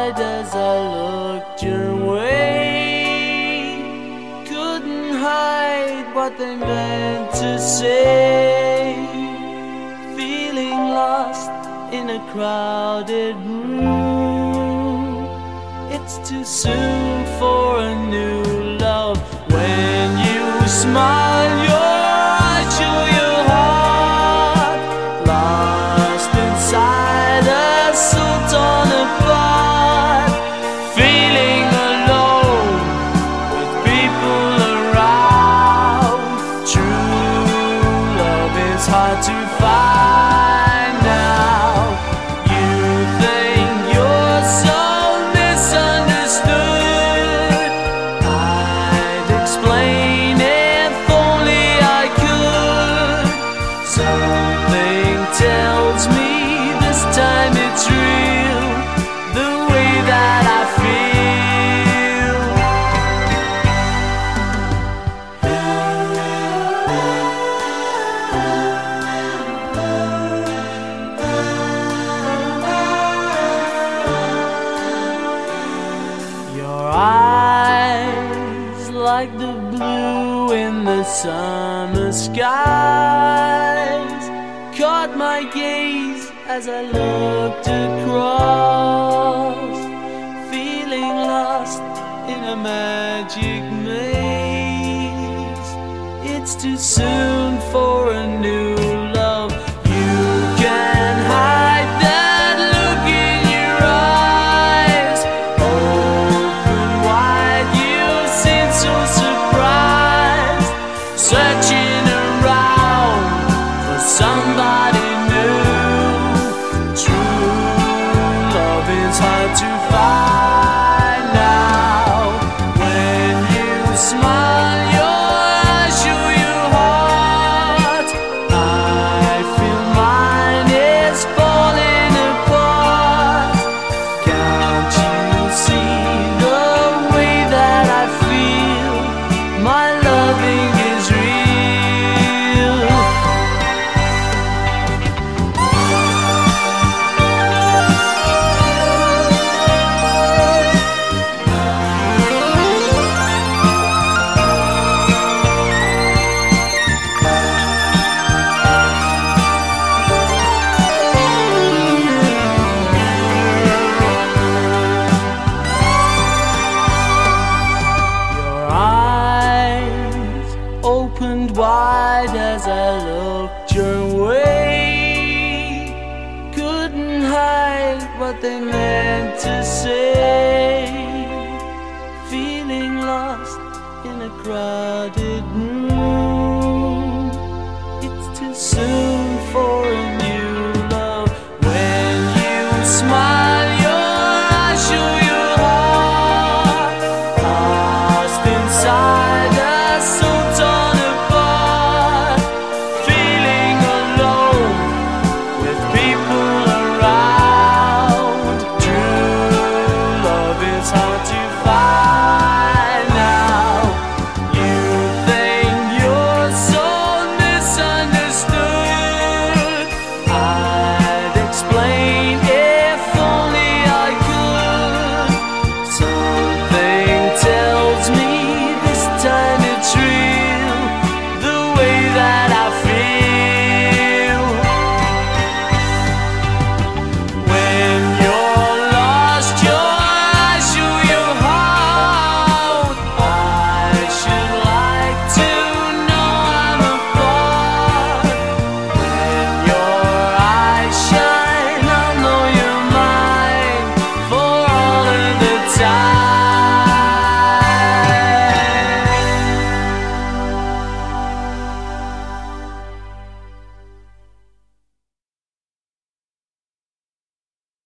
wide as I looked your way. Couldn't hide what they meant to say. Feeling lost in a crowded room. It's too soon for a new love. When you smile, your eyes show your heart. Lost inside a soul torn apart. Feeling alone with people around. True love is hard to find now. You think you're so misunderstood. I'd explain if only I could. Something tells me this time it's real, the way that I feel. Your eyes like the blue in the summer skies caught my gaze as I looked across, feeling lost in a magic maze. It's too soon for a new love. You can hide that look in your eyes. Open wide, you seem so surprised, searching around for somebody new. True love is hard to find now. When you smile, your eyes show your heart. I feel mine is falling apart. Can't you see the way that I feel? My loving is real. Your eyes opened wide as I looked your way. Couldn't hide what they meant to say. Feeling lost in a crowded room. It's too soon for a new love. When you smile, your eyes show your heart. Lost inside a soul torn apart. Feeling alone with people around. True love is hard to